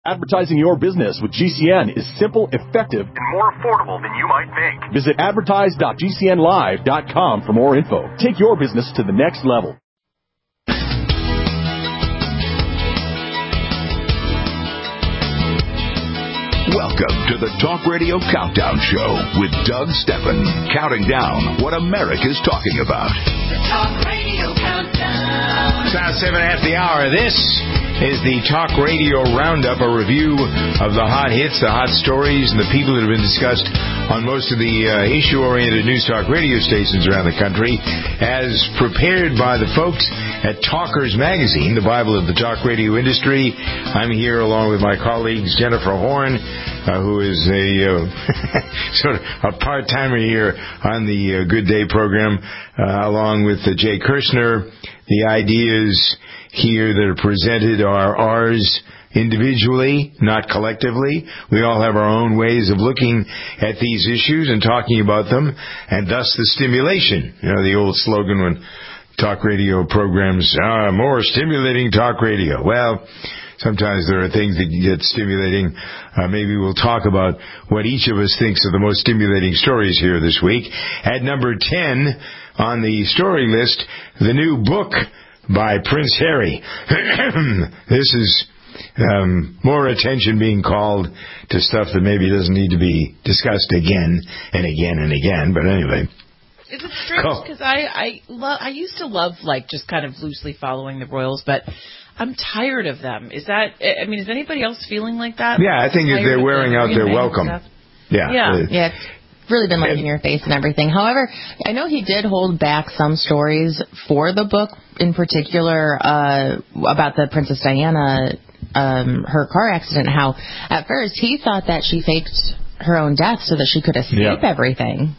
Advertising your business with GCN is simple, effective, and more affordable than you might think. Visit advertise.gcnlive.com for more info. Take your business to the next level. Welcome to the Talk Radio Countdown Show with Doug Steffen, counting down what America's talking about. The Talk Radio Countdown. It's now 7 after the hour. This is the Talk Radio Roundup, a review of the hot hits, the hot stories, and the people that have been discussed on most of the issue-oriented news talk radio stations around the country, as prepared by the folks at Talkers Magazine, the Bible of the talk radio industry. I'm here along with my colleagues Jennifer Horn, who is a sort of a part-timer here on the Good Day program, along with Jay Kirshner. The ideas here that are presented are ours individually, not collectively. We all have our own ways of looking at these issues and talking about them, and thus the stimulation. You know, the old slogan when talk radio programs, more stimulating talk radio. Well, sometimes there are things that get stimulating. Maybe we'll talk about what each of us thinks are the most stimulating stories here this week. At number 10 on the story list, the new book by Prince Harry. This is more attention being called to stuff that maybe doesn't need to be discussed again and again and again. But anyway. Is it strange? Because I used to love, like, just kind of loosely following the royals, but I'm tired of them. Is anybody else feeling like that? Yeah, I think they're wearing out their welcome. Yeah, it's really been like in your face and everything. However, I know he did hold back some stories for the book, in particular about the Princess Diana, her car accident, how at first he thought that she faked her own death so that she could escape everything.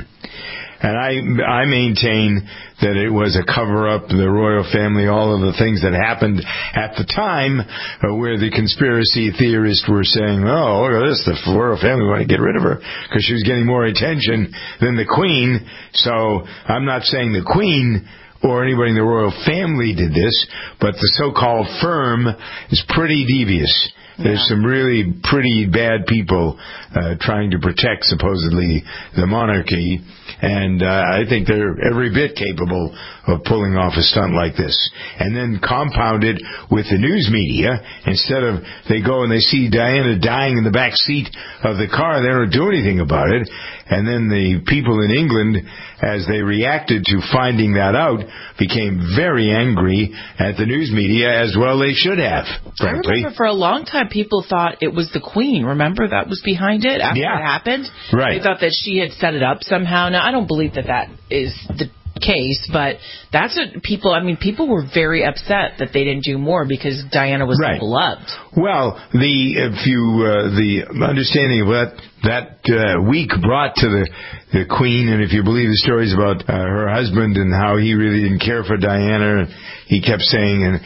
And I maintain that it was a cover-up, the royal family, all of the things that happened at the time, where the conspiracy theorists were saying, oh, look at this, the royal family want to get rid of her because she was getting more attention than the Queen. So I'm not saying the Queen or anybody in the royal family did this, but the so-called firm is pretty devious. There's some really pretty bad people trying to protect, supposedly, the monarchy. And I think they're every bit capable of pulling off a stunt like this. And then compounded with the news media. Instead of they go and they see Diana dying in the back seat of the car, they don't do anything about it. And then the people in England, as they reacted to finding that out, became very angry at the news media, as well they should have, frankly. I remember for a long time people thought it was the Queen. Remember, that was behind it after it happened? Right. They thought that she had set it up somehow. Now, I don't believe that is the case, but that's what people were very upset that they didn't do more because Diana was so beloved. Well, the understanding of what that week brought to the Queen, and if you believe the stories about her husband and how he really didn't care for Diana, he kept saying, and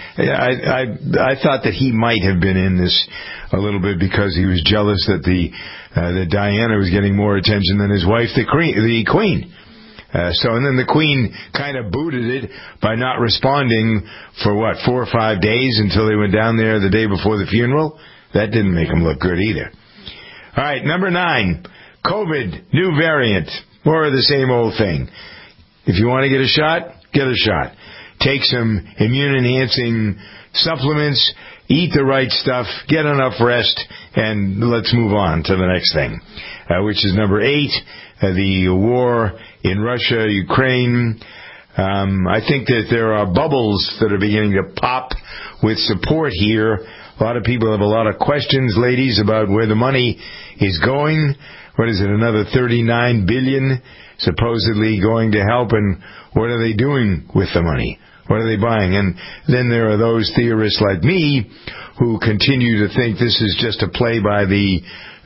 I thought that he might have been in this a little bit because he was jealous that that Diana was getting more attention than his wife, the Queen. And then the Queen kind of booted it by not responding for 4 or 5 days until they went down there the day before the funeral. That didn't make him look good either. All right, number 9, COVID, new variant, more of the same old thing. If you want to get a shot, get a shot. Take some immune-enhancing supplements, eat the right stuff, get enough rest, and let's move on to the next thing, which is number 8, the war in Russia, Ukraine. I think that there are bubbles that are beginning to pop with support here. A lot of people have a lot of questions, ladies, about where the money is going. What is it, another $39 billion supposedly going to help, and what are they doing with the money? What are they buying? And then there are those theorists like me who continue to think this is just a play by the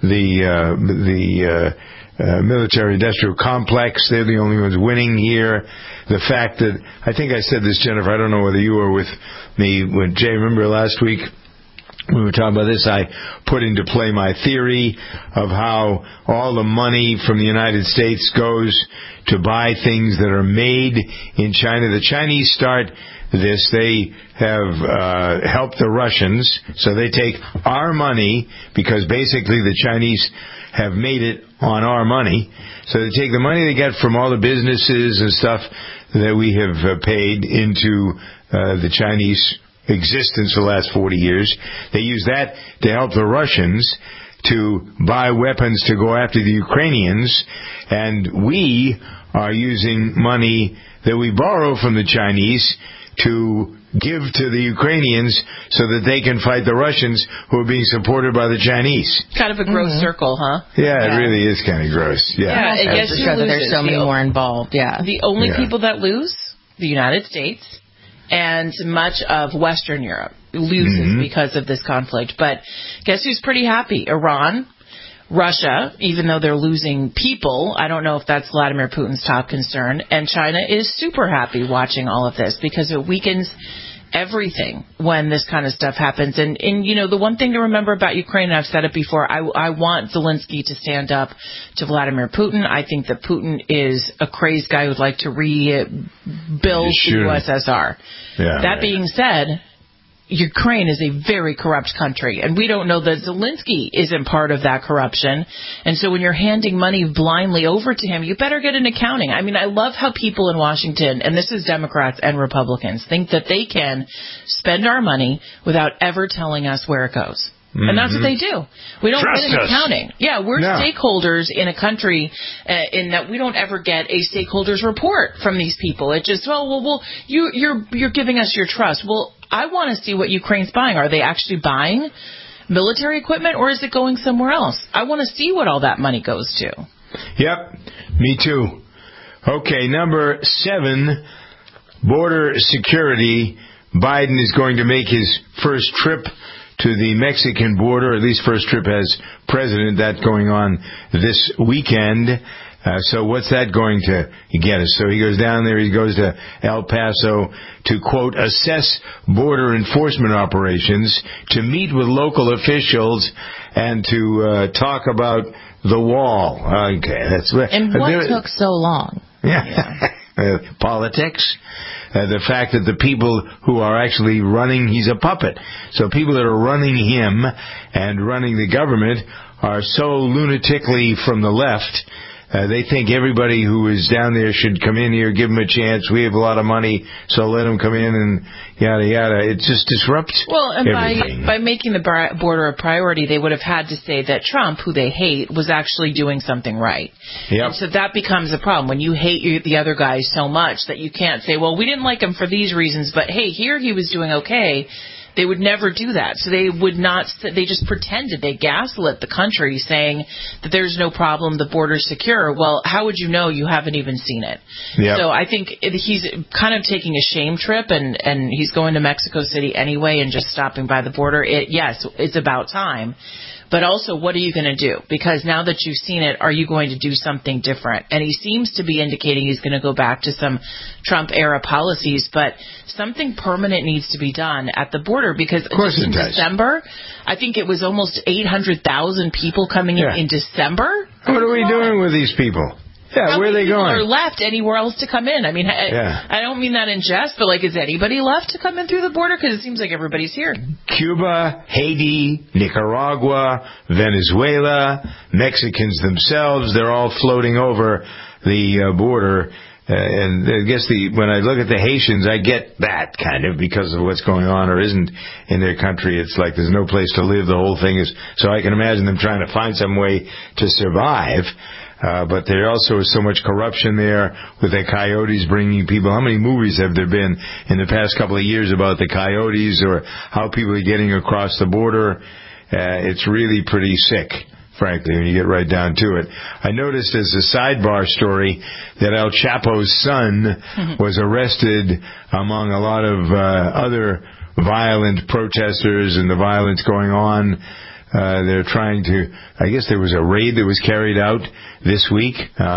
military-industrial complex. They're the only ones winning here. The fact that, I think I said this, Jennifer, I don't know whether you were with me when Jay, remember last week we were talking about this, I put into play my theory of how all the money from the United States goes to buy things that are made in China. The Chinese start this. They have helped the Russians, so they take our money, because basically the Chinese have made it on our money. So they take the money they get from all the businesses and stuff that we have paid into the Chinese existence for the last 40 years. They use that to help the Russians to buy weapons to go after the Ukrainians, and we are using money that we borrow from the Chinese to give to the Ukrainians so that they can fight the Russians who are being supported by the Chinese. Kind of a gross circle, huh? Yeah, it really is kind of gross. Yeah, I guess to show that there's so many more involved. Yeah, the only people that lose, the United States and much of Western Europe loses because of this conflict. But guess who's pretty happy? Iran. Russia, even though they're losing people, I don't know if that's Vladimir Putin's top concern, and China is super happy watching all of this because it weakens everything when this kind of stuff happens. And you know, the one thing to remember about Ukraine, and I've said it before, I want Zelensky to stand up to Vladimir Putin. I think that Putin is a crazed guy who'd like to rebuild the USSR. That being said, Ukraine is a very corrupt country, and we don't know that Zelensky isn't part of that corruption. And so when you're handing money blindly over to him, you better get an accounting. I mean, I love how people in Washington, and this is Democrats and Republicans, think that they can spend our money without ever telling us where it goes. And that's what they do. We don't get an accounting. Yeah, we're stakeholders in a country in that we don't ever get a stakeholders report from these people. It just, you're giving us your trust. Well, I want to see what Ukraine's buying. Are they actually buying military equipment, or is it going somewhere else? I want to see what all that money goes to. Yep, me too. Okay, number 7, border security. Biden is going to make his first trip to the Mexican border, at least first trip as president. That's going on this weekend. So what's that going to get us? So he goes down there, he goes to El Paso to, quote, assess border enforcement operations, to meet with local officials, and to talk about the wall. Okay, that's what. And what took so long? Politics. The fact that the people who are actually running, he's a puppet. So people that are running him and running the government are so lunatically from the left. They think everybody who is down there should come in here, give them a chance. We have a lot of money, so let them come in and yada, yada. It just disrupts everything. By making the border a priority, they would have had to say that Trump, who they hate, was actually doing something right. Yep. And so that becomes a problem when you hate the other guy so much that you can't say, well, we didn't like him for these reasons, but hey, here he was doing okay. They would never do that. So they would not, they just pretended, they gaslit the country saying that there's no problem, the border's secure. Well, how would you know? You haven't even seen it. Yep. So I think he's kind of taking a shame trip, and he's going to Mexico City anyway and just stopping by the border. Yes, it's about time. But also, what are you going to do? Because now that you've seen it, are you going to do something different? And he seems to be indicating he's going to go back to some Trump-era policies, but something permanent needs to be done at the border, because in December, I think it was almost 800,000 people coming in December. What are we doing with these people? Yeah, where are they going? Are left anywhere else to come in? I mean, I don't mean that in jest, but like, is anybody left to come in through the border? Because it seems like everybody's here. Cuba, Haiti, Nicaragua, Venezuela, Mexicans themselves, they're all floating over the border. And I guess when I look at the Haitians, I get that kind of, because of what's going on or isn't in their country. It's like there's no place to live. The whole thing is, so I can imagine them trying to find some way to survive. But there also is so much corruption there with the coyotes bringing people. How many movies have there been in the past couple of years about the coyotes, or how people are getting across the border? It's really pretty sick, frankly, when you get right down to it. I noticed as a sidebar story that El Chapo's son was arrested among a lot of other violent protesters and the violence going on. They're trying to, I guess there was a raid that was carried out this week,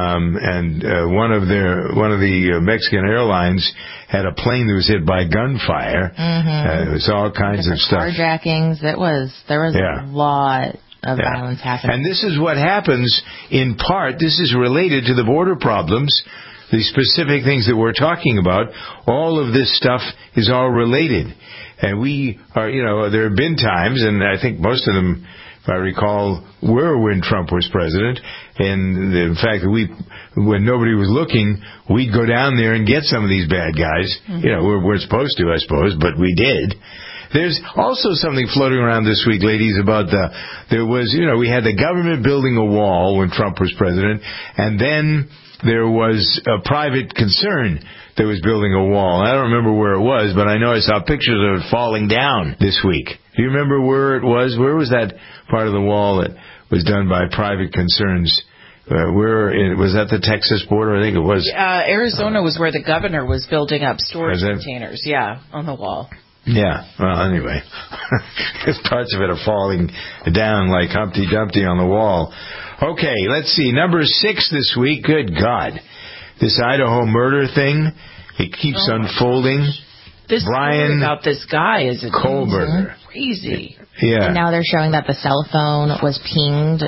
and one of the Mexican airlines had a plane that was hit by gunfire. It was all kinds of stuff. Carjackings. There was a lot violence happen. And this is what happens in part. This is related to the border problems, the specific things that we're talking about. All of this stuff is all related. And we are, there have been times, and I think most of them, if I recall, were when Trump was president. And the fact that when nobody was looking, we'd go down there and get some of these bad guys. Mm-hmm. We're supposed to, I suppose, but we did. There's also something floating around this week, ladies, about we had the government building a wall when Trump was president, and then there was a private concern that was building a wall. I don't remember where it was, but I know I saw pictures of it falling down this week. Do you remember where it was? Where was that part of the wall that was done by private concerns? Was that the Texas border? I think it was. Arizona was where the governor was building up storage containers. Yeah, on the wall. Yeah. Well, anyway, because parts of it are falling down like Humpty Dumpty on the wall. Okay, let's see. Number 6 this week. Good God. This Idaho murder thing, it keeps unfolding. This Brian about this guy is Kohlberger. Crazy. Yeah. And now they're showing that the cell phone was pinged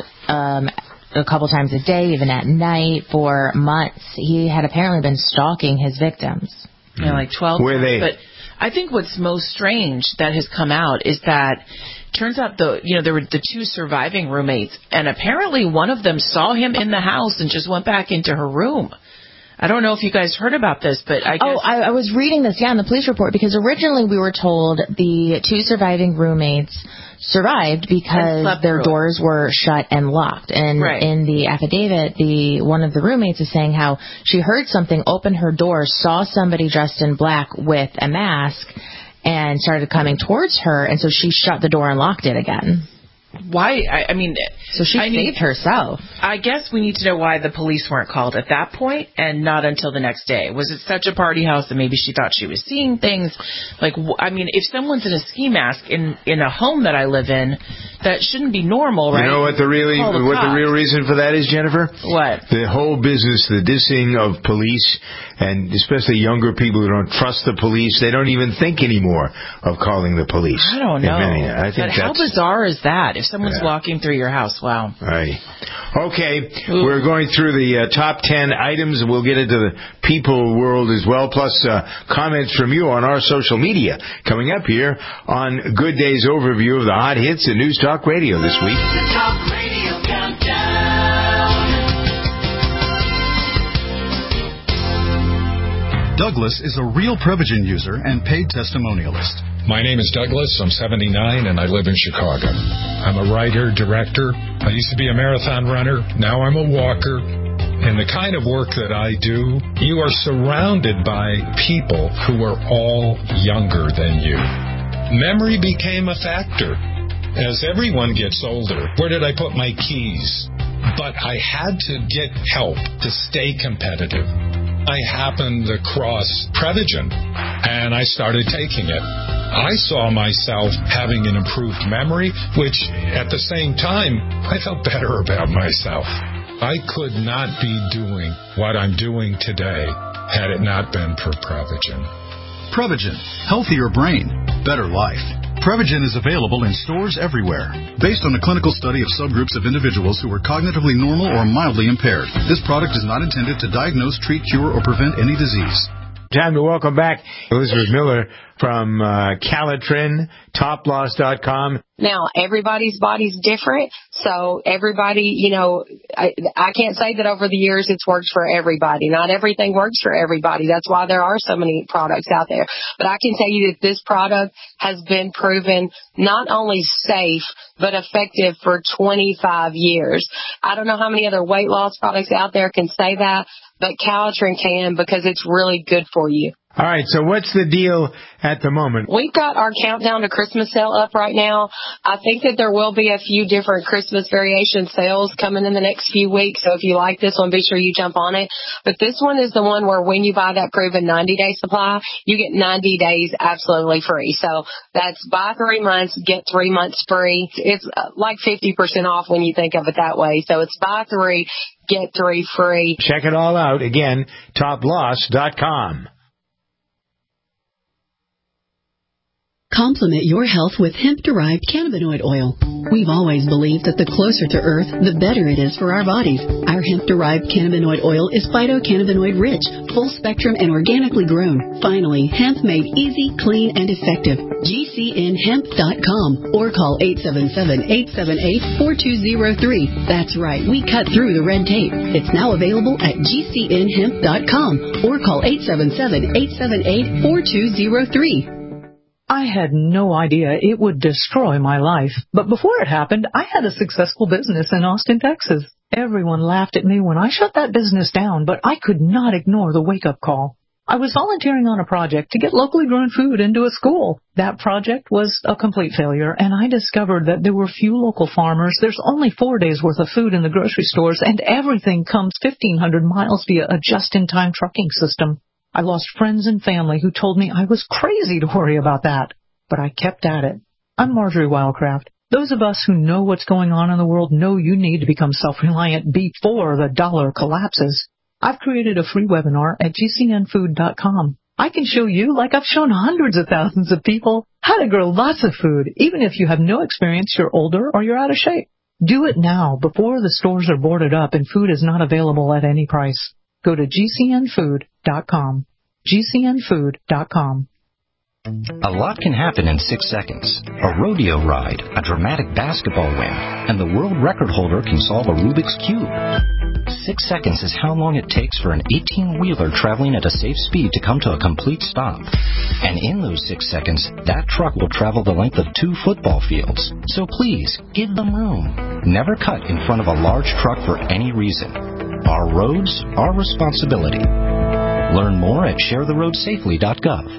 a couple times a day, even at night, for months. He had apparently been stalking his victims. Yeah, like 12 Were months. they? But I think what's most strange that has come out is that turns out there were the 2 surviving roommates, and apparently one of them saw him in the house and just went back into her room. I don't know if you guys heard about this, but I guess... Oh, I was reading this, in the police report, because originally we were told the 2 surviving roommates survived because their doors were shut and locked. And in the affidavit, one of the roommates is saying how she heard something open her door, saw somebody dressed in black with a mask, and started coming towards her, and so she shut the door and locked it again. Why? So she saved herself. I guess we need to know why the police weren't called at that point and not until the next day. Was it such a party house that maybe she thought she was seeing things? If someone's in a ski mask in a home that I live in, that shouldn't be normal, right? You know what the real reason for that is, Jennifer? What? The whole business, the dissing of police, and especially younger people who don't trust the police, they don't even think anymore of calling the police. I don't know. How bizarre is that? If someone's walking through your house, wow. Right. Okay, we're going through the top 10 items, and we'll get into the people world as well, plus comments from you on our social media coming up here on Good Day's overview of the hot hits and News Talk Radio this week. The Talk Radio Countdown. Douglas is a real Prevagen user and paid testimonialist. My name is Douglas. I'm 79 and I live in Chicago. I'm a writer, director. I used to be a marathon runner. Now I'm a walker. And the kind of work that I do, you are surrounded by people who are all younger than you. Memory became a factor. As everyone gets older, where did I put my keys? But I had to get help to stay competitive. I happened across Prevagen, and I started taking it. I saw myself having an improved memory, which at the same time, I felt better about myself. I could not be doing what I'm doing today had it not been for Prevagen. Prevagen, healthier brain, better life. Prevagen is available in stores everywhere. Based on a clinical study of subgroups of individuals who were cognitively normal or mildly impaired, this product is not intended to diagnose, treat, cure, or prevent any disease. Time to welcome back Elizabeth Miller from Calitrin, toploss.com. Now, everybody's body's different, so everybody, I can't say that over the years it's worked for everybody. Not everything works for everybody. That's why there are so many products out there. But I can tell you that this product has been proven not only safe, but effective for 25 years. I don't know how many other weight loss products out there can say that, but Calitrin can because it's really good for you. All right, so what's the deal at the moment? We've got our countdown to Christmas sale up right now. I think that there will be a few different Christmas variation sales coming in the next few weeks. So if you like this one, be sure you jump on it. But this one is the one where when you buy that proven 90-day supply, you get 90 days absolutely free. So that's buy 3 months, get 3 months free. It's like 50% off when you think of it that way. So it's buy 3, get 3 free. Check it all out. Again, toploss.com. Complement your health with hemp-derived cannabinoid oil. We've always believed that the closer to Earth, the better it is for our bodies. Our hemp-derived cannabinoid oil is phytocannabinoid-rich, full-spectrum, and organically grown. Finally, hemp made easy, clean, and effective. GCNhemp.com or call 877-878-4203. That's right, we cut through the red tape. It's now available at GCNhemp.com or call 877-878-4203. I had no idea it would destroy my life. But before it happened, I had a successful business in Austin, Texas. Everyone laughed at me when I shut that business down, but I could not ignore the wake-up call. I was volunteering on a project to get locally grown food into a school. That project was a complete failure, and I discovered that there were few local farmers. There's only 4 days' worth of food in the grocery stores, and everything comes 1,500 miles via a just-in-time trucking system. I lost friends and family who told me I was crazy to worry about that. But I kept at it. I'm Marjorie Wildcraft. Those of us who know what's going on in the world know you need to become self-reliant before the dollar collapses. I've created a free webinar at GCNfood.com. I can show you, like I've shown hundreds of thousands of people, how to grow lots of food, even if you have no experience, you're older, or you're out of shape. Do it now, before the stores are boarded up and food is not available at any price. Go to GCNfood.com. GCNfood.com. A lot can happen in 6 seconds. A rodeo ride, a dramatic basketball win, and the world record holder can solve a Rubik's Cube. 6 seconds is how long it takes for an 18-wheeler traveling at a safe speed to come to a complete stop. And in those 6 seconds, that truck will travel the length of 2 football fields. So please, give them room. Never cut in front of a large truck for any reason. Our roads, our responsibility. Learn more at sharetheroadsafely.gov.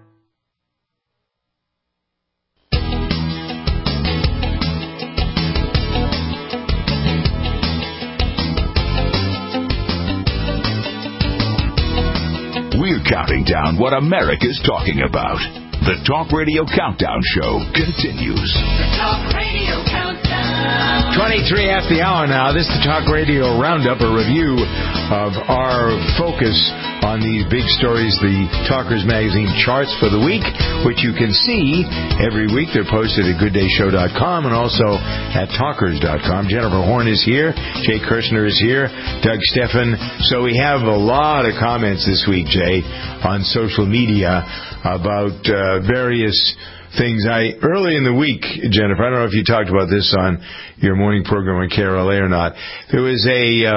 We're counting down what America's talking about. The Talk Radio Countdown Show continues. The Talk Radio Countdown. 23 after the hour now. This is the Talk Radio Roundup, a review of our focus on these big stories, the Talkers Magazine charts for the week, which you can see every week. They're posted at GoodDayShow.com and also at Talkers.com. Jennifer Horn is here. Jay Kirshner is here. Doug Steffen. So we have a lot of comments this week, Jay, on social media about various things. Early in the week, Jennifer, I don't know if you talked about this on your morning program on KRLA or not. There was a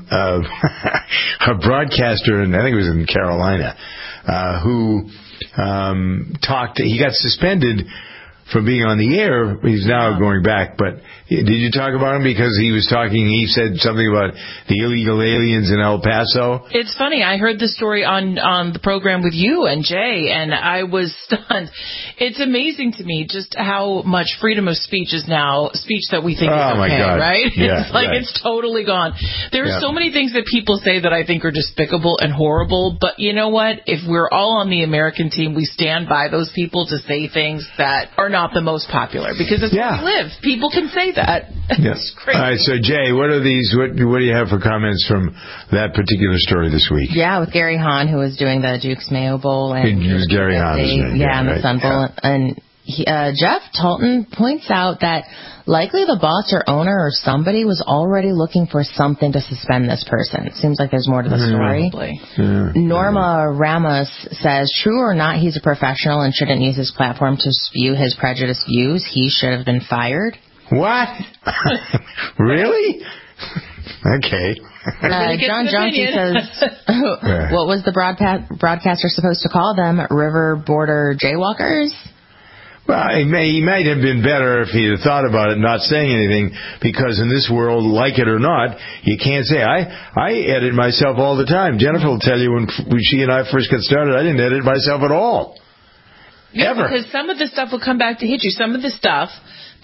broadcaster, and I think it was in Carolina, who talked. He got suspended from being on the air. He's now going back. But did you talk about him? Because he said something about the illegal aliens in El Paso. It's funny. I heard the story on the program with you and Jay, and I was stunned. It's amazing to me just how much freedom of speech is now speech that we think is okay, my God. right? Yeah, it's like it's totally gone. There are so many things that people say that I think are despicable and horrible, but you know what? If we're all on the American team, we stand by those people to say things that are not the most popular, because it's where we live. People can say that. Yes. All right, so Jay, what are these? What do you have for comments from that particular story this week? Yeah, with Gary Hahn, who was doing the Duke's Mayo Bowl, and it was Gary Hahn, and the Sun Bowl, and Jeff Talton points out that likely the boss or owner or somebody was already looking for something to suspend this person. It seems like there's more to the story. Norma Ramos says, true or not, he's a professional and shouldn't use his platform to spew his prejudiced views. He should have been fired. What? Really? Okay. John Johnson says, what was the broadcaster supposed to call them? River border jaywalkers? Well, he might have been better if he had thought about it, not saying anything, because in this world, like it or not, you can't say. I edit myself all the time. Jennifer will tell you when she and I first got started, I didn't edit myself at all. Yeah, Ever. Because some of the stuff will come back to hit you. Some of the stuff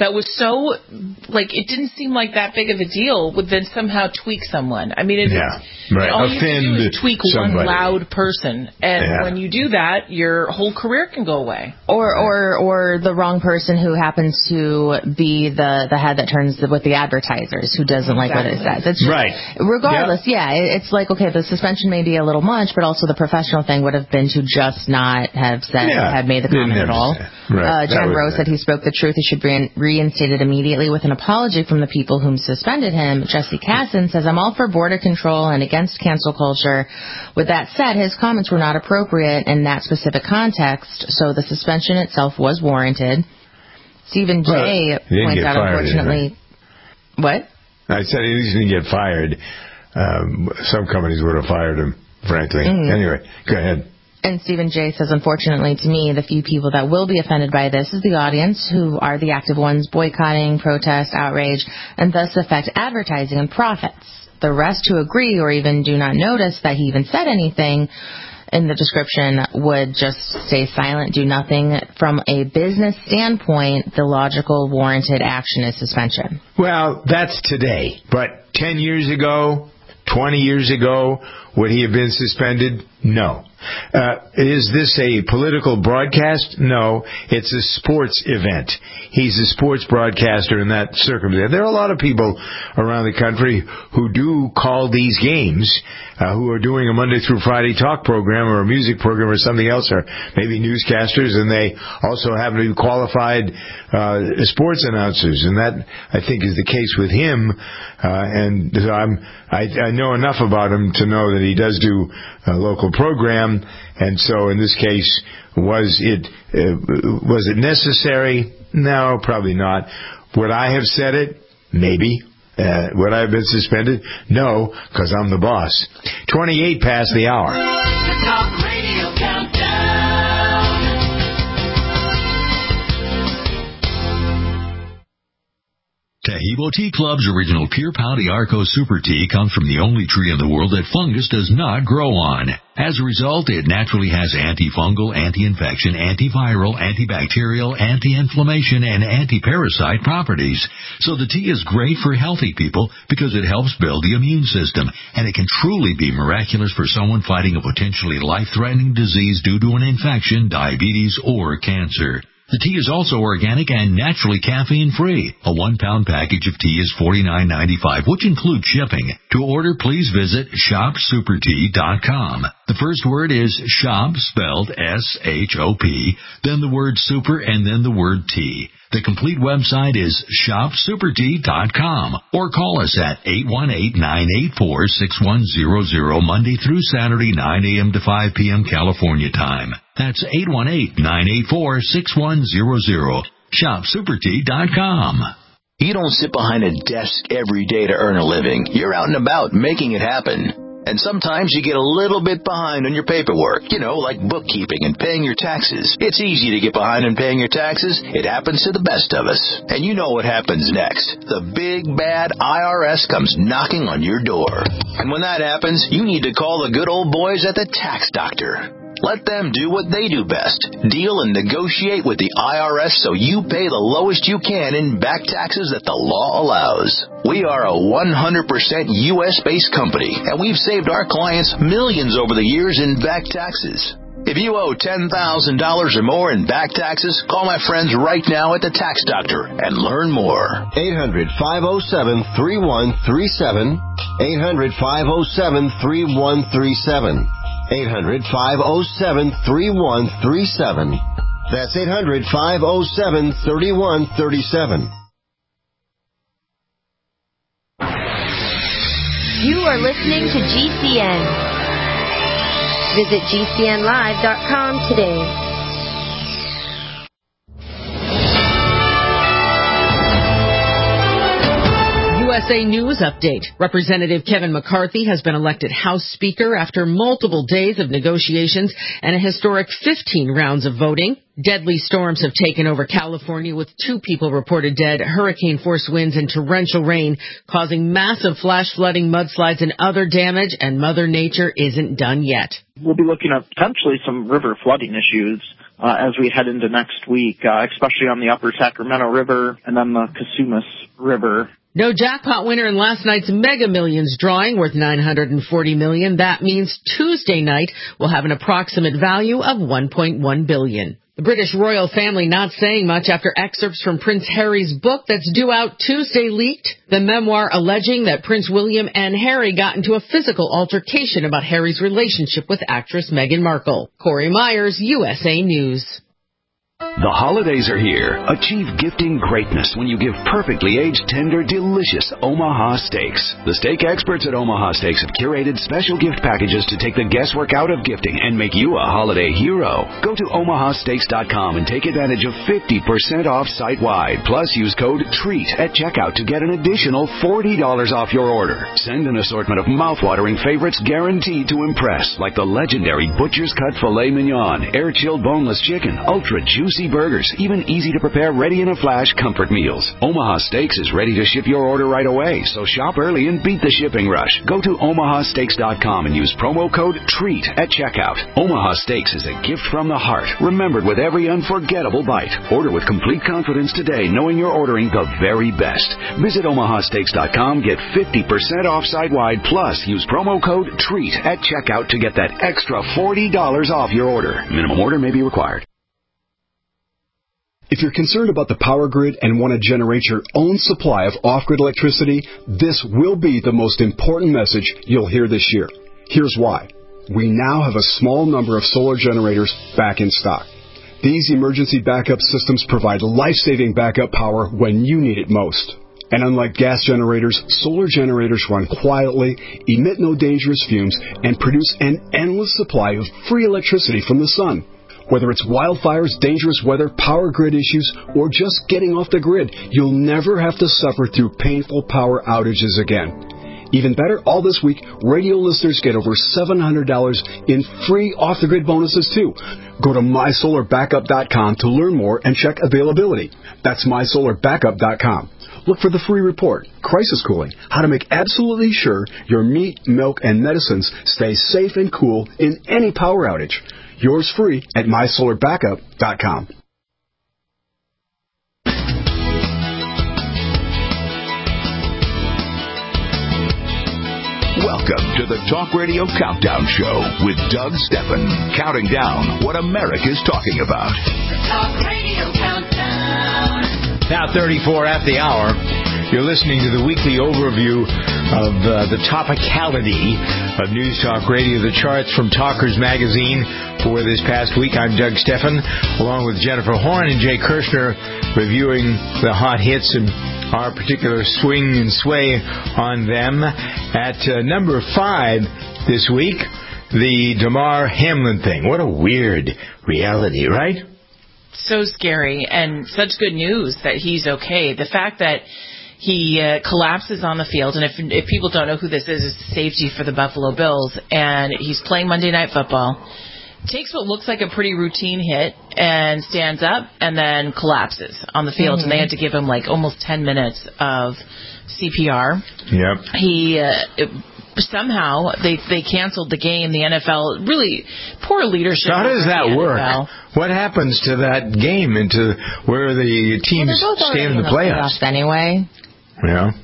that was so, like, it didn't seem like that big of a deal would then somehow tweak someone. I mean, all you can do is tweak somebody. One loud person. And when you do that, your whole career can go away. Or the wrong person who happens to be the head that turns with the advertisers who doesn't like what it says. It's just, regardless, it's like, okay, the suspension may be a little much, but also the professional thing would have been to just not have said, have made the comment at all. John Rose said he spoke the truth. He should be reinstated immediately with an apology from the people whom suspended him. Jesse Casson says, I'm all for border control and against cancel culture. With that said, his comments were not appropriate in that specific context, so the suspension itself was warranted. Stephen J. points out, unfortunately... What? I said he didn't get fired. Some companies would have fired him, frankly. Anyway, go ahead. And Stephen J. says, unfortunately to me, the few people that will be offended by this is the audience, who are the active ones boycotting, protest, outrage, and thus affect advertising and profits. The rest who agree or even do not notice that he even said anything in the description would just stay silent, do nothing. From a business standpoint, the logical, warranted action is suspension. Well, that's today. But 10 years ago, 20 years ago, would he have been suspended? No. Is this a political broadcast? No. It's a sports event. He's a sports broadcaster in that circumstance. There are a lot of people around the country who do call these games, who are doing a Monday through Friday talk program or a music program or something else, or maybe newscasters, and they also happen to be qualified sports announcers. And that, I think, is the case with him. And I know enough about him to know that he does do a local program, and so in this case, was it necessary? No, probably not. Would I have said it? Maybe. Would I have been suspended? No, because I'm the boss. 28 past the hour. The Talk Radio Countdown. Taheebo Tea Club's original Pure Pouty Arco Super Tea comes from the only tree in the world that fungus does not grow on. As a result, it naturally has antifungal, anti-infection, antiviral, antibacterial, anti-inflammation, and anti-parasite properties. So the tea is great for healthy people because it helps build the immune system, and it can truly be miraculous for someone fighting a potentially life-threatening disease due to an infection, diabetes, or cancer. The tea is also organic and naturally caffeine-free. A 1-pound package of tea is $49.95, which includes shipping. To order, please visit shopsupertea.com. The first word is shop, spelled S-H-O-P, then the word super, and then the word tea. The complete website is shopsupertea.com, or call us at 818-984-6100 Monday through Saturday, 9 a.m. to 5 p.m. California time. That's 818-984-6100. Shopsupertea.com. You don't sit behind a desk every day to earn a living. You're out and about making it happen. And sometimes you get a little bit behind on your paperwork, like bookkeeping and paying your taxes. It's easy to get behind on paying your taxes. It happens to the best of us. And you know what happens next. The big, bad IRS comes knocking on your door. And when that happens, you need to call the good old boys at the Tax Doctor. Let them do what they do best. Deal and negotiate with the IRS so you pay the lowest you can in back taxes that the law allows. We are a 100% U.S.-based company, and we've saved our clients millions over the years in back taxes. If you owe $10,000 or more in back taxes, call my friends right now at the Tax Doctor and learn more. 800-507-3137. 800-507-3137. 800-507-3137. That's 800-507-3137. You are listening to GCN. Visit GCNlive.com today. USA News Update. Representative Kevin McCarthy has been elected House Speaker after multiple days of negotiations and a historic 15 rounds of voting. Deadly storms have taken over California with 2 people reported dead, hurricane-force winds and torrential rain causing massive flash flooding, mudslides, and other damage, and Mother Nature isn't done yet. We'll be looking at potentially some river flooding issues as we head into next week, especially on the upper Sacramento River and then the Casumas River. No jackpot winner in last night's Mega Millions drawing worth $940 million. That means Tuesday night will have an approximate value of $1.1 billion. The British royal family not saying much after excerpts from Prince Harry's book that's due out Tuesday leaked. The memoir alleging that Prince William and Harry got into a physical altercation about Harry's relationship with actress Meghan Markle. Corey Myers, USA News. The holidays are here. Achieve gifting greatness when you give perfectly aged, tender, delicious Omaha steaks. The steak experts at Omaha Steaks have curated special gift packages to take the guesswork out of gifting and make you a holiday hero. Go to omahasteaks.com and take advantage of 50% off site-wide. Plus, use code TREAT at checkout to get an additional $40 off your order. Send an assortment of mouth-watering favorites guaranteed to impress, like the legendary Butcher's Cut Filet Mignon, air-chilled boneless chicken, ultra-juicy burgers, even easy-to-prepare, ready-in-a-flash comfort meals. Omaha Steaks is ready to ship your order right away, so shop early and beat the shipping rush. Go to omahasteaks.com and use promo code TREAT at checkout. Omaha Steaks is a gift from the heart, remembered with every unforgettable bite. Order with complete confidence today, knowing you're ordering the very best. Visit omahasteaks.com, get 50% off site-wide, plus use promo code TREAT at checkout to get that extra $40 off your order. Minimum order may be required. If you're concerned about the power grid and want to generate your own supply of off-grid electricity, this will be the most important message you'll hear this year. Here's why. We now have a small number of solar generators back in stock. These emergency backup systems provide life-saving backup power when you need it most. And unlike gas generators, solar generators run quietly, emit no dangerous fumes, and produce an endless supply of free electricity from the sun. Whether it's wildfires, dangerous weather, power grid issues, or just getting off the grid, you'll never have to suffer through painful power outages again. Even better, all this week, radio listeners get over $700 in free off-the-grid bonuses, too. Go to mysolarbackup.com to learn more and check availability. That's mysolarbackup.com. Look for the free report, Crisis Cooling, how to make absolutely sure your meat, milk, and medicines stay safe and cool in any power outage. Yours free at mysolarbackup.com. Welcome to the Talk Radio Countdown Show with Doug Steffen, counting down what America's talking about. The Talk Radio Countdown. Now 34 at the hour. You're listening to the weekly overview of the topicality of News Talk Radio, the charts from Talkers Magazine for this past week. I'm Doug Steffen, along with Jennifer Horn and Jay Kirshner, reviewing the hot hits and our particular swing and sway on them. At number 5 this week, the Damar Hamlin thing. What a weird reality, right? So scary, and such good news that he's okay. The fact that he collapses on the field, and if people don't know who this is, it's safety for the Buffalo Bills, and he's playing Monday Night Football, takes what looks like a pretty routine hit and stands up and then collapses on the field, and they had to give him like almost 10 minutes of CPR. Yep. He somehow they canceled the game. The NFL, really poor leadership. So how does that work? What happens to that game and to where the teams stay in the playoffs anyway? Yeah.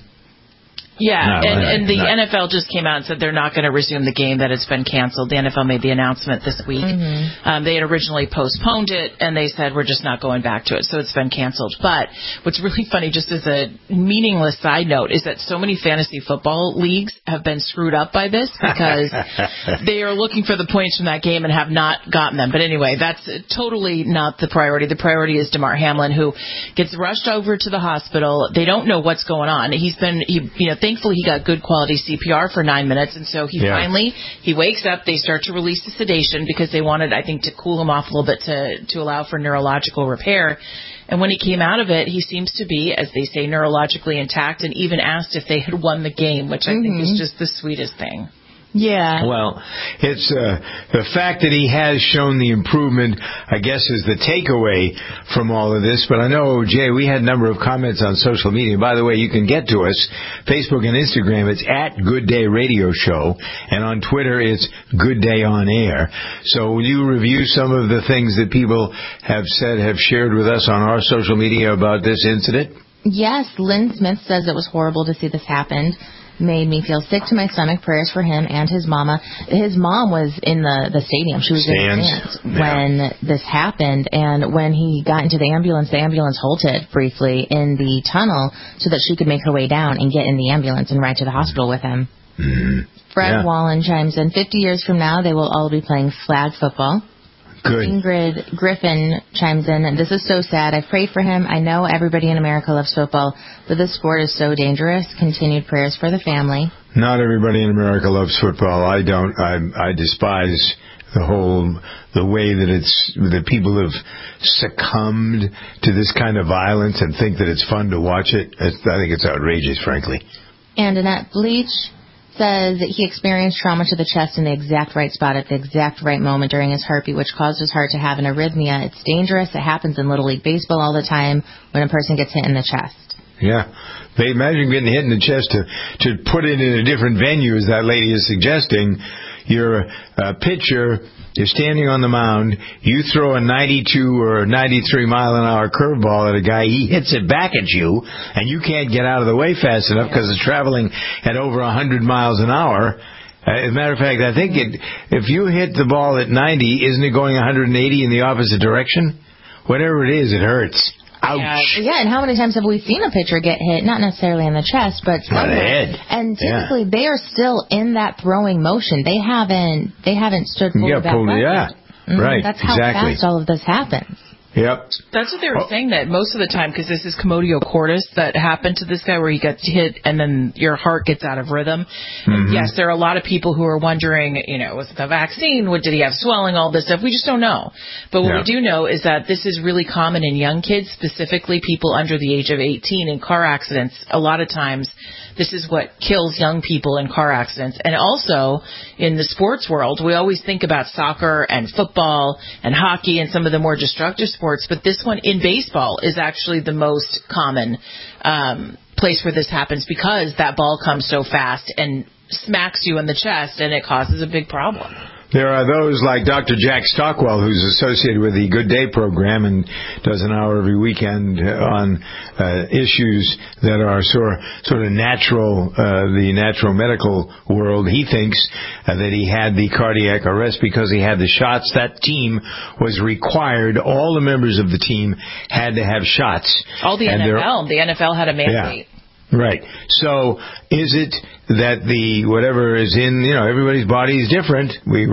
Yeah, and the NFL just came out and said they're not going to resume the game, that it's been canceled. The NFL made the announcement this week. They had originally postponed it, and they said we're just not going back to it, so it's been canceled. But what's really funny, just as a meaningless side note, is that so many fantasy football leagues have been screwed up by this because they are looking for the points from that game and have not gotten them. But anyway, that's totally not the priority. The priority is Damar Hamlin, who gets rushed over to the hospital. They don't know what's going on. Thankfully, he got good quality CPR for 9 minutes, and so he wakes up. They start to release the sedation because they wanted, I think, to cool him off a little bit to allow for neurological repair. And when he came out of it, he seems to be, as they say, neurologically intact, and even asked if they had won the game, which I think is just the sweetest thing. Yeah. Well, it's the fact that he has shown the improvement, I guess, is the takeaway from all of this. But I know, Jay, we had a number of comments on social media. By the way, you can get to us, Facebook and Instagram. It's at Good Day Radio Show. And on Twitter, it's Good Day On Air. So will you review some of the things that people have said, have shared with us on our social media about this incident? Yes, Lynn Smith says it was horrible to see this happen. Made me feel sick to my stomach. Prayers for him and his mama. His mom was in the stadium. She was in the stands when this happened. And when he got into the ambulance halted briefly in the tunnel so that she could make her way down and get in the ambulance and ride to the hospital with him. Mm-hmm. Fred Wallen chimes in, 50 years from now, they will all be playing flag football. Good. Ingrid Griffin chimes in, this is so sad. I prayed for him. I know everybody in America loves football, but this sport is so dangerous. Continued prayers for the family. Not everybody in America loves football. I don't. I despise the way that people have succumbed to this kind of violence and think that it's fun to watch it. I think it's outrageous, frankly. And Annette Bleach says that he experienced trauma to the chest in the exact right spot at the exact right moment during his heartbeat, which caused his heart to have an arrhythmia. It's dangerous. It happens in Little League Baseball all the time when a person gets hit in the chest. Yeah. They imagine getting hit in the chest to put it in a different venue, as that lady is suggesting. You're a pitcher, you're standing on the mound, you throw a 92 or 93 mile an hour curveball at a guy, he hits it back at you, and you can't get out of the way fast enough because it's traveling at over 100 miles an hour. As a matter of fact, I think if you hit the ball at 90, isn't it going 180 in the opposite direction? Whatever it is, it hurts. Ouch. Yeah, and how many times have we seen a pitcher get hit, not necessarily in the chest, but on the head. And typically they are still in that throwing motion. They haven't stood fully back up. Right, That's how fast all of this happens. Yep. That's what they were saying, that most of the time, because this is commotio cordis that happened to this guy where he got hit and then your heart gets out of rhythm. Mm-hmm. Yes, there are a lot of people who are wondering, was it the vaccine? Did he have swelling? All this stuff. We just don't know. But what we do know is that this is really common in young kids, specifically people under the age of 18 in car accidents. A lot of times this is what kills young people in car accidents. And also in the sports world, we always think about soccer and football and hockey and some of the more destructive sports, but this one in baseball is actually the most common place where this happens because that ball comes so fast and smacks you in the chest and it causes a big problem. There are those like Dr. Jack Stockwell, who's associated with the Good Day program and does an hour every weekend on issues that are sort of natural, the natural medical world. He thinks that he had the cardiac arrest because he had the shots. That team was required. All the members of the team had to have shots. All the NFL. The NFL had a mandate. Yeah. Right. So is it that whatever is in, everybody's body is different.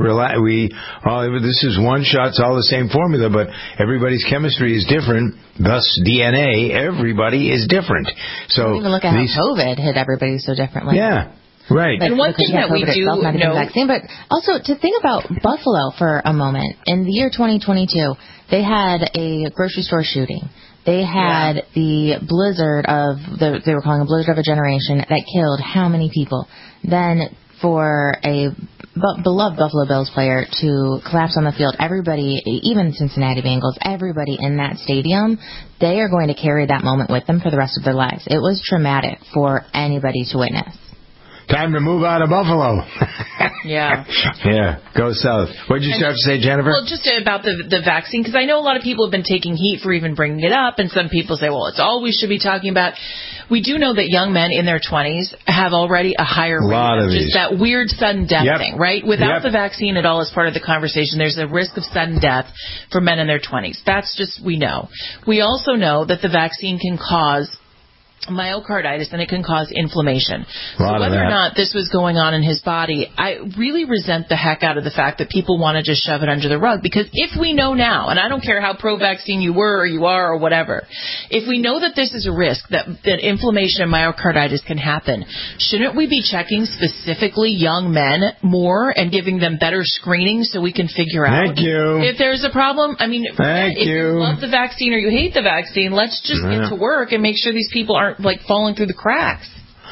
This is one shot, it's all the same formula, but everybody's chemistry is different. Thus, DNA, everybody is different. So even look at how COVID hit everybody so differently. Yeah. Right. And one thing that we do know, vaccine, but also to think about Buffalo for a moment. In the year 2022, they had a grocery store shooting. They had the blizzard they were calling a blizzard of a generation that killed how many people? Then for a beloved Buffalo Bills player to collapse on the field, everybody, even Cincinnati Bengals, everybody in that stadium, they are going to carry that moment with them for the rest of their lives. It was traumatic for anybody to witness. Time to move out of Buffalo. Yeah. Yeah, go south. What did you have to say, Jennifer? Well, just about the vaccine, because I know a lot of people have been taking heat for even bringing it up, and some people say, well, it's all we should be talking about. We do know that young men in their 20s have already a higher rate of just that weird sudden death thing, right? Without the vaccine at all as part of the conversation, there's a risk of sudden death for men in their 20s. That's just, we know. We also know that the vaccine can cause myocarditis, and it can cause inflammation. So whether or not this was going on in his body, I really resent the heck out of the fact that people want to just shove it under the rug. Because if we know now, and I don't care how pro-vaccine you were or you are or whatever, if we know that this is a risk, that inflammation and myocarditis can happen, shouldn't we be checking specifically young men more and giving them better screening so we can figure out if there's a problem? I mean, if you love the vaccine or you hate the vaccine, let's just get to work and make sure these people aren't falling through the cracks.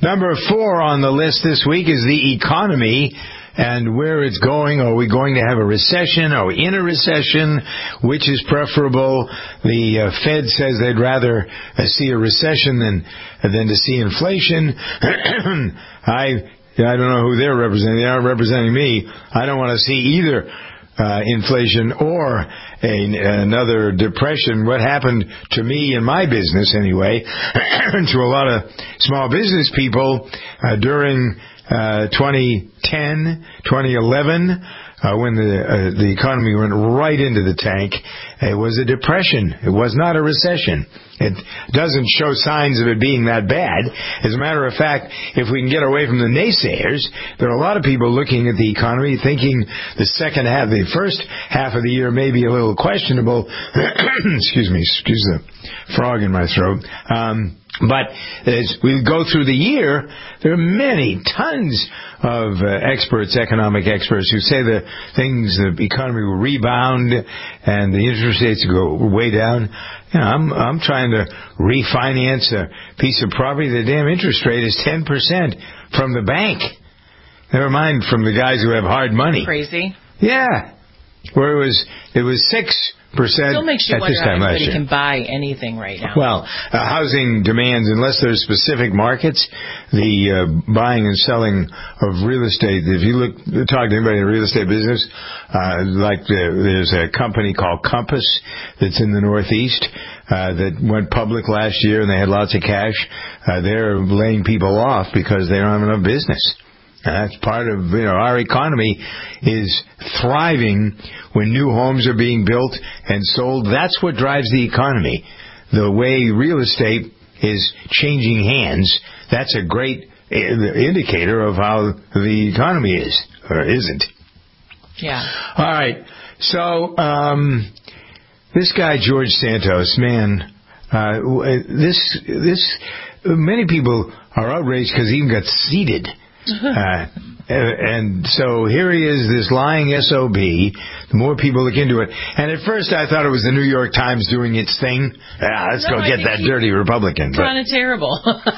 Number 4 on the list this week is the economy and where it's going. Are we going to have a recession? Are we in a recession? Which is preferable? The Fed says they'd rather see a recession than to see inflation. I don't know who they're representing. They aren't representing me. I don't want to see either inflation or another depression. What happened to me in my business anyway, to a lot of small business people during 2010, 2011, when the economy went right into the tank, it was a depression. It was not a recession. It doesn't show signs of it being that bad. As a matter of fact, if we can get away from the naysayers, there are a lot of people looking at the economy thinking the second half, the first half of the year may be a little questionable. Excuse the frog in my throat. But as we go through the year, there are tons of experts, economic experts, who say the economy will rebound and the interest rates go way down. You know, I'm trying to refinance a piece of property. The damn interest rate is 10% from the bank. Never mind from the guys who have hard money. Crazy. Yeah. Where it was 6%. Still makes you at wonder this how time last anybody year. can buy anything right now. Well, housing demands, unless there's specific markets, the buying and selling of real estate, if you talk to anybody in the real estate business, there's a company called Compass that's in the Northeast that went public last year and they had lots of cash. They're laying people off because they don't have enough business. That's part of, our economy is thriving when new homes are being built and sold. That's what drives the economy. The way real estate is changing hands, that's a great indicator of how the economy is, or isn't. Yeah. All right. So, this guy, George Santos, man, many people are outraged because he even got seated. And so here he is, this lying SOB. The more people look into it, and at first I thought it was the New York Times doing its thing. Let's go get that dirty Republican. Kind of terrible.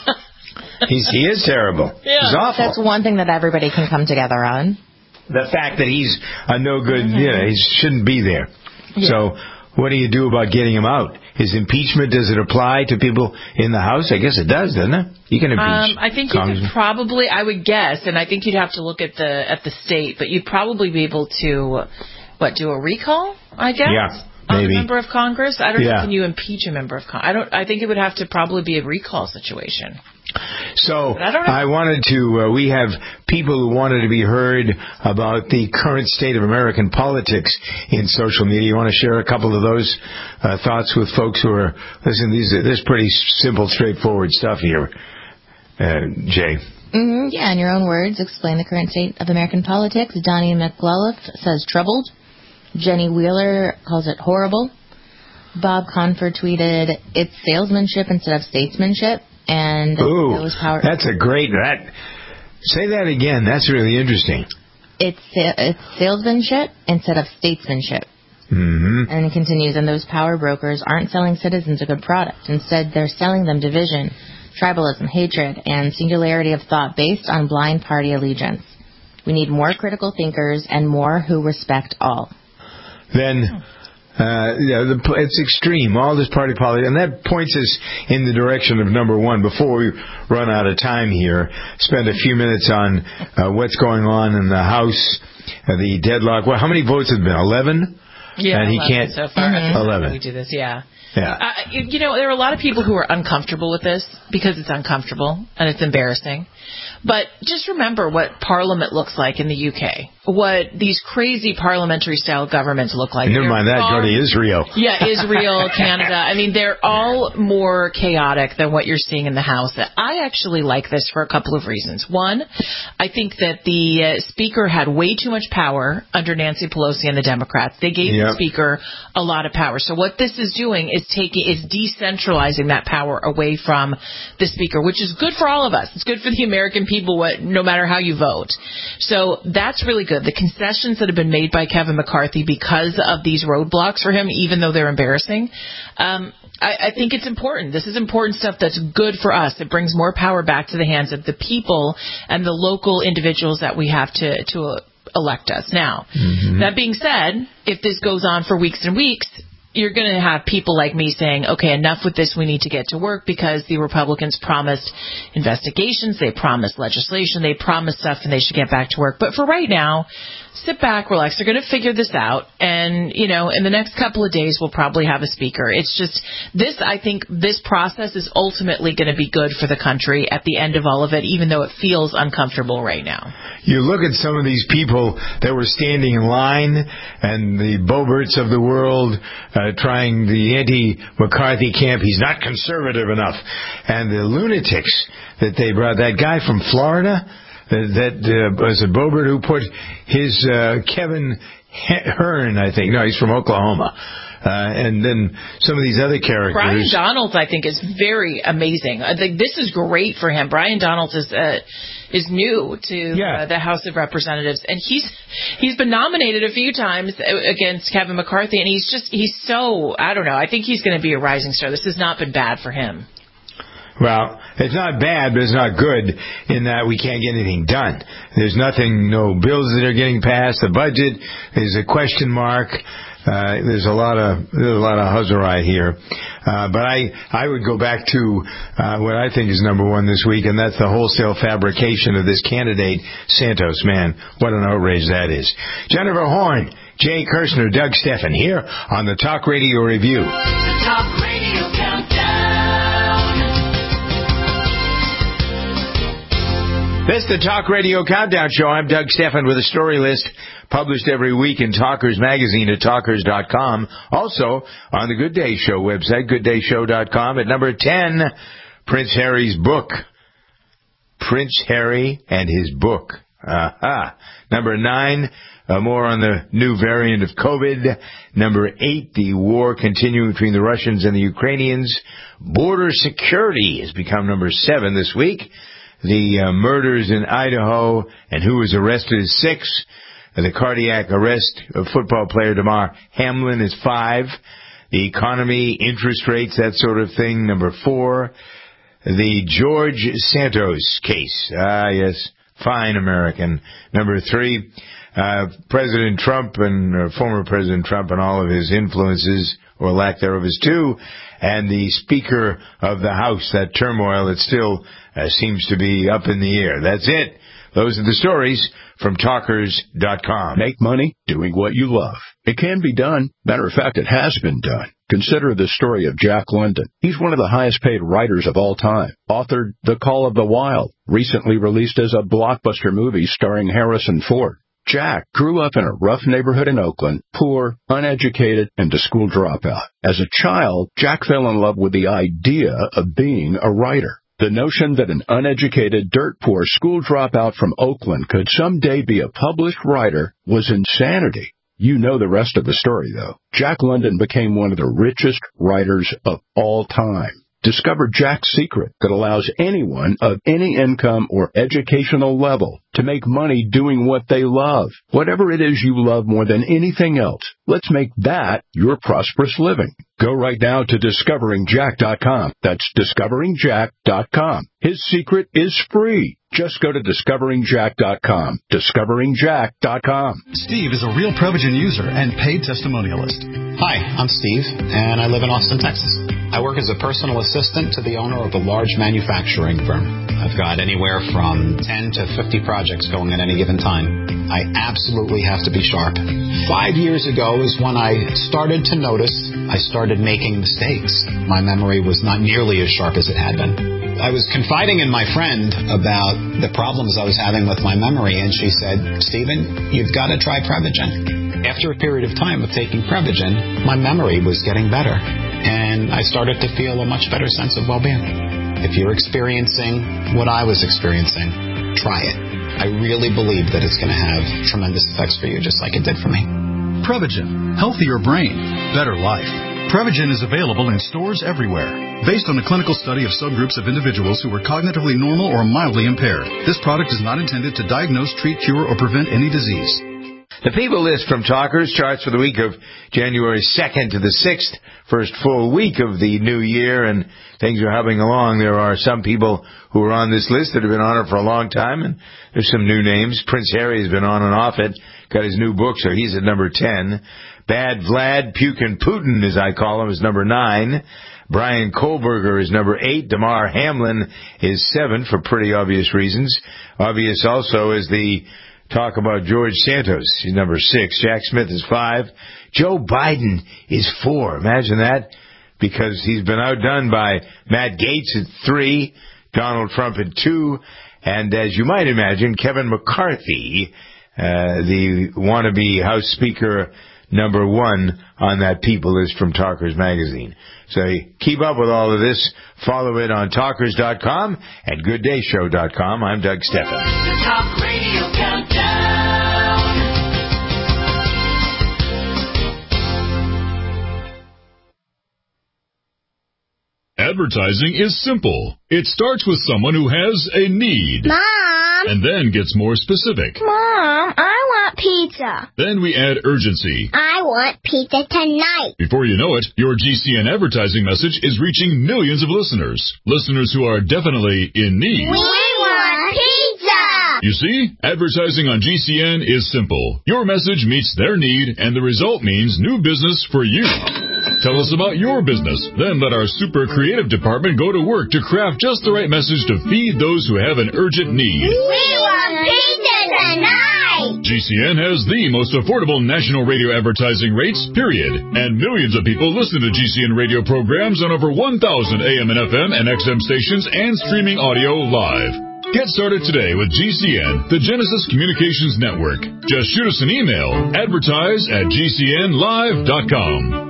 He is terrible. Yeah. He's awful. That's one thing that everybody can come together on. The fact that he's a no good, he shouldn't be there. Yeah. So what do you do about getting him out? His impeachment, does it apply to people in the House? I guess it does, doesn't it? You can impeach. I think you could probably, I would guess, and I think you'd have to look at the state, but you'd probably be able to, do a recall, I guess? Yeah, maybe. On a member of Congress? I don't know, can you impeach a member of Congress? I think it would have to probably be a recall situation. So I wanted to, we have people who wanted to be heard about the current state of American politics in social media. You want to share a couple of those thoughts with folks who are listening? This is pretty simple, straightforward stuff here, Jay. Mm-hmm. Yeah, in your own words, explain the current state of American politics. Donnie McLelliff says troubled. Jenny Wheeler calls it horrible. Bob Confer tweeted, it's salesmanship instead of statesmanship. And those power. That's a great. Say that again. That's really interesting. It's salesmanship instead of statesmanship. Mm-hmm. And it continues, and those power brokers aren't selling citizens a good product. Instead, they're selling them division, tribalism, hatred, and singularity of thought based on blind party allegiance. We need more critical thinkers and more who respect all. Then. It's extreme, all this party politics, and that points us in the direction of number one. Before we run out of time here, spend a few minutes on what's going on in the House, the deadlock. Well, how many votes have been? 11? Yeah, and he 11 can't. So far. 11. We do this, yeah. Yeah. There are a lot of people who are uncomfortable with this because it's uncomfortable and it's embarrassing. But just remember what Parliament looks like in the UK. What these crazy parliamentary-style governments look like. Never mind that, go to Israel. Yeah, Israel, Canada. I mean, they're all more chaotic than what you're seeing in the House. I actually like this for a couple of reasons. One, I think that the Speaker had way too much power under Nancy Pelosi and the Democrats. They gave the Speaker a lot of power. So what this is doing is is decentralizing that power away from the speaker, which is good for all of us. It's good for the American people, no matter how you vote. So that's really good. The concessions that have been made by Kevin McCarthy because of these roadblocks for him, even though they're embarrassing, I think it's important. This is important stuff that's good for us. It brings more power back to the hands of the people and the local individuals that we have to elect us. Now, that being said, if this goes on for weeks and weeks, you're going to have people like me saying, okay, enough with this. We need to get to work because the Republicans promised investigations. They promised legislation. They promised stuff, and they should get back to work. But for right now, sit back, relax. They're going to figure this out. And, in the next couple of days, we'll probably have a speaker. It's just I think this process is ultimately going to be good for the country at the end of all of it, even though it feels uncomfortable right now. You look at some of these people that were standing in line and the Boeberts of the world trying the anti-McCarthy camp. He's not conservative enough. And the lunatics that they brought, that guy from Florida, that was a Boebert who put his Kevin Hearn, I think. No, he's from Oklahoma. And then some of these other characters. Brian Donalds, I think, is very amazing. I think this is great for him. Brian Donalds is new to the House of Representatives, and he's been nominated a few times against Kevin McCarthy, and he's so, I don't know, I think he's going to be a rising star. This has not been bad for him. Well, it's not bad, but it's not good in that we can't get anything done. There's no bills that are getting passed. The budget is a question mark. There's a lot of huzzarai here. But I would go back to what I think is number one this week, and that's the wholesale fabrication of this candidate, Santos. Man, what an outrage that is. Jennifer Horn, Jay Kirshner, Doug Steffen here on the Talk Radio Review. The Talk Radio Countdown. This is the Talk Radio Countdown Show. I'm Doug Steffen with a story list published every week in Talkers Magazine at Talkers.com. Also on the Good Day Show website, GoodDayShow.com. At number 10, Prince Harry's book. Prince Harry and his book. Number 9, more on the new variant of COVID. Number 8, the war continuing between the Russians and the Ukrainians. Border security has become number 7 this week. The murders in Idaho and who was arrested is 6. The cardiac arrest of football player Damar Hamlin is 5. The economy, interest rates, that sort of thing, number 4. The George Santos case. Yes, fine American. Number 3. President Trump and former President Trump and all of his influences, or lack thereof, is 2. And the Speaker of the House, that turmoil that still seems to be up in the air. That's it. Those are the stories from Talkers.com. Make money doing what you love. It can be done. Matter of fact, it has been done. Consider the story of Jack London. He's one of the highest paid writers of all time. Authored The Call of the Wild, recently released as a blockbuster movie starring Harrison Ford. Jack grew up in a rough neighborhood in Oakland, poor, uneducated, and a school dropout. As a child, Jack fell in love with the idea of being a writer. The notion that an uneducated, dirt-poor school dropout from Oakland could someday be a published writer was insanity. You know the rest of the story, though. Jack London became one of the richest writers of all time. Discover Jack's secret that allows anyone of any income or educational level to make money doing what they love. Whatever it is you love more than anything else, let's make that your prosperous living. Go right now to DiscoveringJack.com. That's DiscoveringJack.com. His secret is free. Just go to DiscoveringJack.com. DiscoveringJack.com. Steve is a real Prevagen user and paid testimonialist. Hi, I'm Steve, and I live in Austin, Texas. I work as a personal assistant to the owner of a large manufacturing firm. I've got anywhere from 10 to 50 projects going at any given time. I absolutely have to be sharp. 5 years ago is when I started to notice I started making mistakes. My memory was not nearly as sharp as it had been. I was confiding in my friend about the problems I was having with my memory, and she said, Stephen, you've got to try Prevagen. After a period of time of taking Prevagen, my memory was getting better, and I started to feel a much better sense of well-being. If you're experiencing what I was experiencing, try it. I really believe that it's going to have tremendous effects for you, just like it did for me. Prevagen. Healthier brain. Better life. Prevagen is available in stores everywhere. Based on a clinical study of subgroups of individuals who were cognitively normal or mildly impaired, this product is not intended to diagnose, treat, cure, or prevent any disease. The People List from Talkers charts for the week of January 2nd to the 6th, first full week of the new year, and things are humming along. There are some people who are on this list that have been on it for a long time, and there's some new names. Prince Harry has been on and off it, got his new book, so he's at number 10. Bad Vlad, Pukin Putin, as I call him, is number 9. Brian Kohlberger is number 8. Damar Hamlin is 7 for pretty obvious reasons. Obvious also is the talk about George Santos. He's number 6. Jack Smith is 5. Joe Biden is 4. Imagine that, because he's been outdone by Matt Gaetz at 3, Donald Trump at 2, and as you might imagine, Kevin McCarthy, the wannabe House Speaker, number 1 on that People List from Talkers magazine. So keep up with all of this. Follow it on Talkers.com and GoodDayShow.com. I'm Doug Steffen. The Talk Radio Countdown. Advertising is simple. It starts with someone who has a need. Mom! And then gets more specific. Mom, I want pizza. Then we add urgency. I want pizza tonight. Before you know it, your GCN advertising message is reaching millions of listeners. Listeners who are definitely in need. We want pizza! You see, advertising on GCN is simple. Your message meets their need, and the result means new business for you. Tell us about your business. Then let our super creative department go to work to craft just the right message to feed those who have an urgent need. We want pizza tonight! GCN has the most affordable national radio advertising rates, period. And millions of people listen to GCN radio programs on over 1,000 AM and FM and XM stations and streaming audio live. Get started today with GCN, the Genesis Communications Network. Just shoot us an email, advertise@gcnlive.com.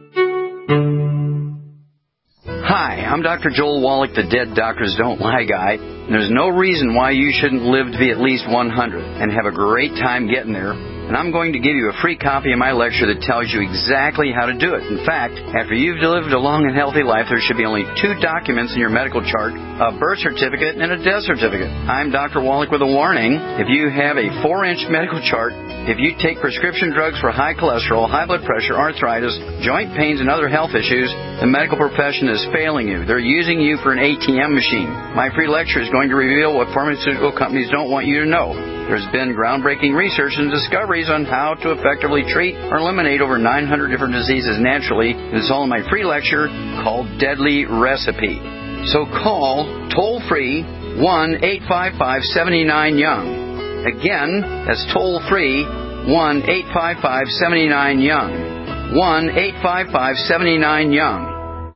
Hi, I'm Dr. Joel Wallach, the Dead Doctors Don't Lie guy. There's no reason why you shouldn't live to be at least 100 and have a great time getting there. And I'm going to give you a free copy of my lecture that tells you exactly how to do it. In fact, after you've lived a long and healthy life, there should be only 2 documents in your medical chart, a birth certificate and a death certificate. I'm Dr. Wallach with a warning. If you have a 4-inch medical chart, if you take prescription drugs for high cholesterol, high blood pressure, arthritis, joint pains, and other health issues, the medical profession is failing you. They're using you for an ATM machine. My free lecture is going to reveal what pharmaceutical companies don't want you to know. There's been groundbreaking research and discoveries on how to effectively treat or eliminate over 900 different diseases naturally. It's all in my free lecture called Deadly Recipe. So call toll-free 1-855-79-YOUNG. Again, that's toll-free 1-855-79-YOUNG. 1-855-79-YOUNG.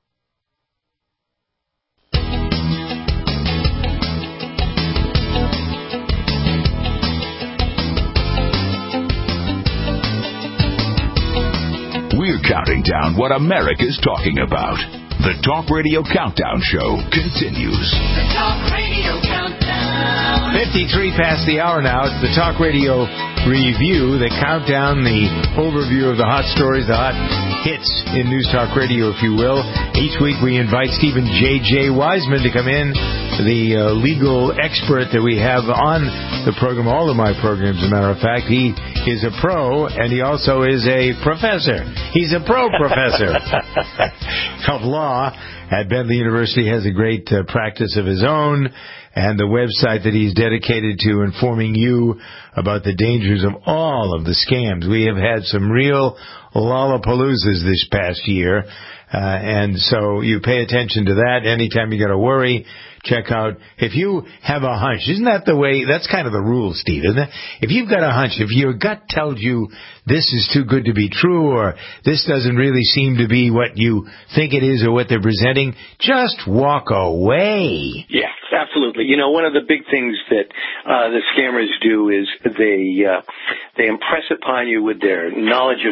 We're counting down what America's talking about. The Talk Radio Countdown Show continues. The Talk Radio Countdown. 53 past the hour now. It's the Talk Radio Review, the countdown, the overview of the hot stories, the hot hits in News Talk Radio, if you will. Each week we invite Stephen J.J. Wiseman to come in, the legal expert that we have on the program, all of my programs, as a matter of fact. He is a pro, and he also is a professor. He's a pro professor of law at Bentley University, has a great practice of his own, and the website that he's dedicated to informing you about the dangers of all of the scams. We have had some real lollapaloozas this past year, and so you pay attention to that. Anytime you got to worry, check out, if you have a hunch, isn't that the way, that's kind of the rule, Steve, isn't it? If you've got a hunch, if your gut tells you this is too good to be true, or this doesn't really seem to be what you think it is or what they're presenting, just walk away. Yeah, absolutely. You know, one of the big things that the scammers do is they impress upon you with their knowledge of psychology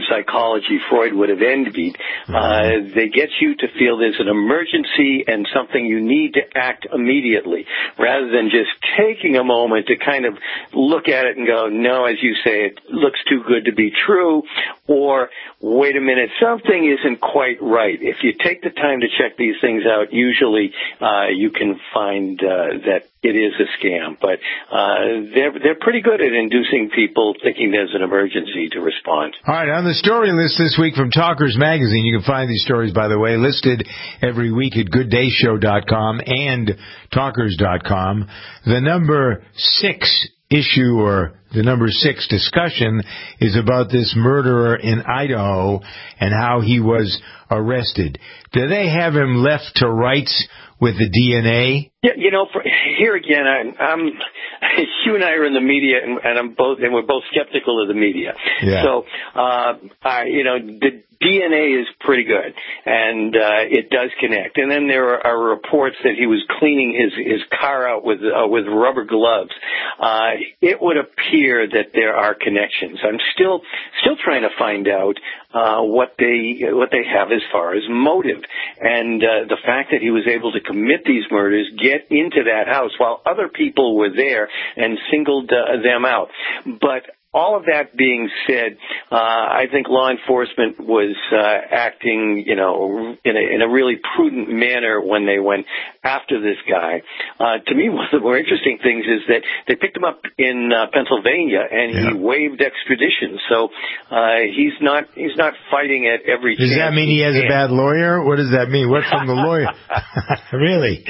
psychology Freud would have envied. They get you to feel there's an emergency and something you need to act immediately, rather than just taking a moment to kind of look at it and go, no, as you say, it looks too good to be true, or wait a minute, something isn't quite right. If you take the time to check these things out, usually you can find that it is a scam. But they're pretty good at inducing people thinking there's an emergency to respond. All right, on the story list this week from Talkers Magazine, you can find these stories, by the way, listed every week at GoodDayShow.com and Talkers.com. The number 6 issue, or the number 6 discussion, is about this murderer in Idaho and how he was arrested. Do they have him left to rights with the DNA? Yeah, here again, I'm you and I are in the media, and we're both skeptical of the media. Yeah. So, the DNA is pretty good, and it does connect. And then there are reports that he was cleaning his car out with rubber gloves. It would appear that there are connections. I'm still trying to find out what they have as far as motive, and the fact that he was able to commit these murders, get into that house while other people were there, and singled them out. But all of that being said, I think law enforcement was acting, in a really prudent manner when they went after this guy. To me, one of the more interesting things is that they picked him up in Pennsylvania, and he waived extradition. So he's not fighting at every chance. Does that mean he has a bad lawyer? What does that mean? What from the lawyer? Really?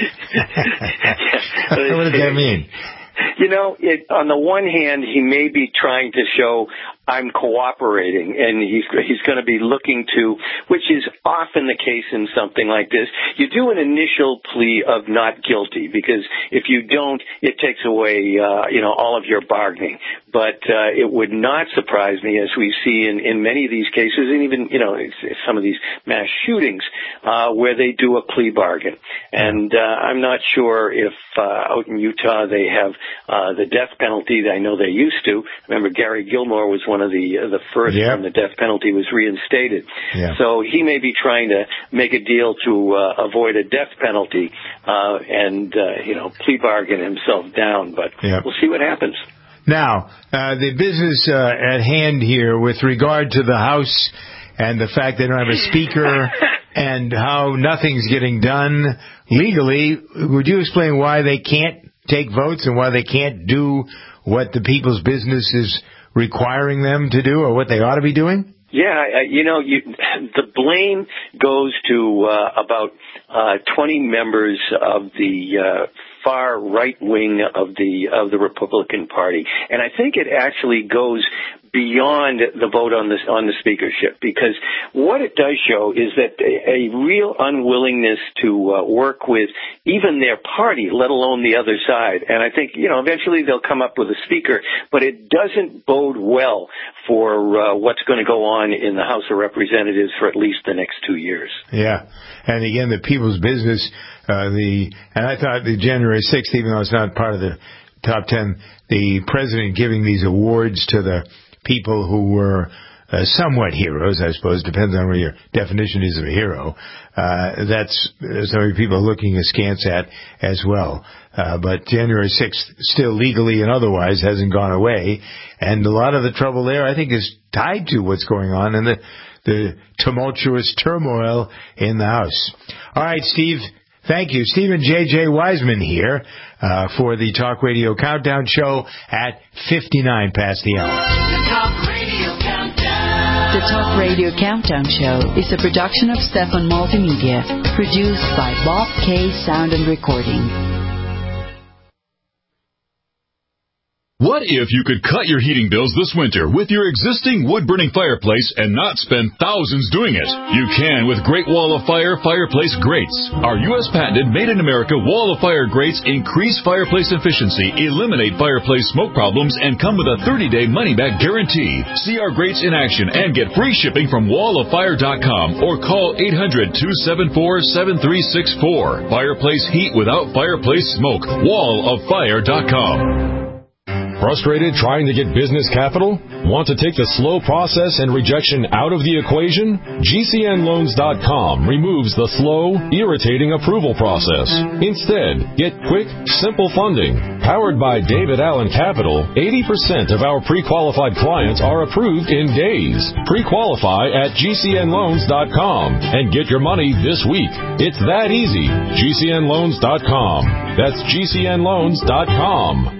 What does that mean? On the one hand, he may be trying to show I'm cooperating, and he's going to be looking to, which is often the case in something like this. You do an initial plea of not guilty, because if you don't, it takes away, all of your bargaining. But it would not surprise me, as we see in many of these cases, and even, some of these mass shootings, where they do a plea bargain. And I'm not sure if out in Utah they have the death penalty. I know they used to. Remember, Gary Gilmore was one of the first when the death penalty was reinstated. Yeah. So he may be trying to make a deal to avoid a death penalty and plea bargain himself down. But we'll see what happens. Now, the business at hand here with regard to the House and the fact they don't have a speaker and how nothing's getting done legally, would you explain why they can't take votes and why they can't do what the people's business is requiring them to do, or what they ought to be doing? Yeah, the blame goes to about 20 members of the far right wing of the Republican Party, and I think it actually goes beyond the vote on the speakership, because what it does show is that a real unwillingness to work with even their party, let alone the other side. And I think, eventually they'll come up with a speaker, but it doesn't bode well for what's going to go on in the House of Representatives for at least the next 2 years. Yeah. And again, the people's business, and I thought the January 6th, even though it's not part of the top 10, the president giving these awards to the people who were somewhat heroes, I suppose, depends on what your definition is of a hero. That's some of the people looking askance at as well. But January 6th still legally and otherwise hasn't gone away. And a lot of the trouble there, I think, is tied to what's going on in the tumultuous turmoil in the House. All right, Steve. Thank you. Stephen J.J. Wiseman here for the Talk Radio Countdown Show at 59 past the hour. The Talk Radio Countdown. The Talk Radio Countdown Show is a production of Stefan Multimedia, produced by Bob K. Sound and Recording. What if you could cut your heating bills this winter with your existing wood-burning fireplace and not spend thousands doing it? You can with Great Wall of Fire fireplace grates. Our U.S. patented made-in-America Wall of Fire grates increase fireplace efficiency, eliminate fireplace smoke problems, and come with a 30-day money-back guarantee. See our grates in action and get free shipping from walloffire.com or call 800-274-7364. Fireplace heat without fireplace smoke. walloffire.com. Frustrated trying to get business capital? Want to take the slow process and rejection out of the equation? GCNLoans.com removes the slow, irritating approval process. Instead, get quick, simple funding. Powered by David Allen Capital, 80% of our pre-qualified clients are approved in days. Pre-qualify at GCNLoans.com and get your money this week. It's that easy. GCNLoans.com. That's GCNLoans.com.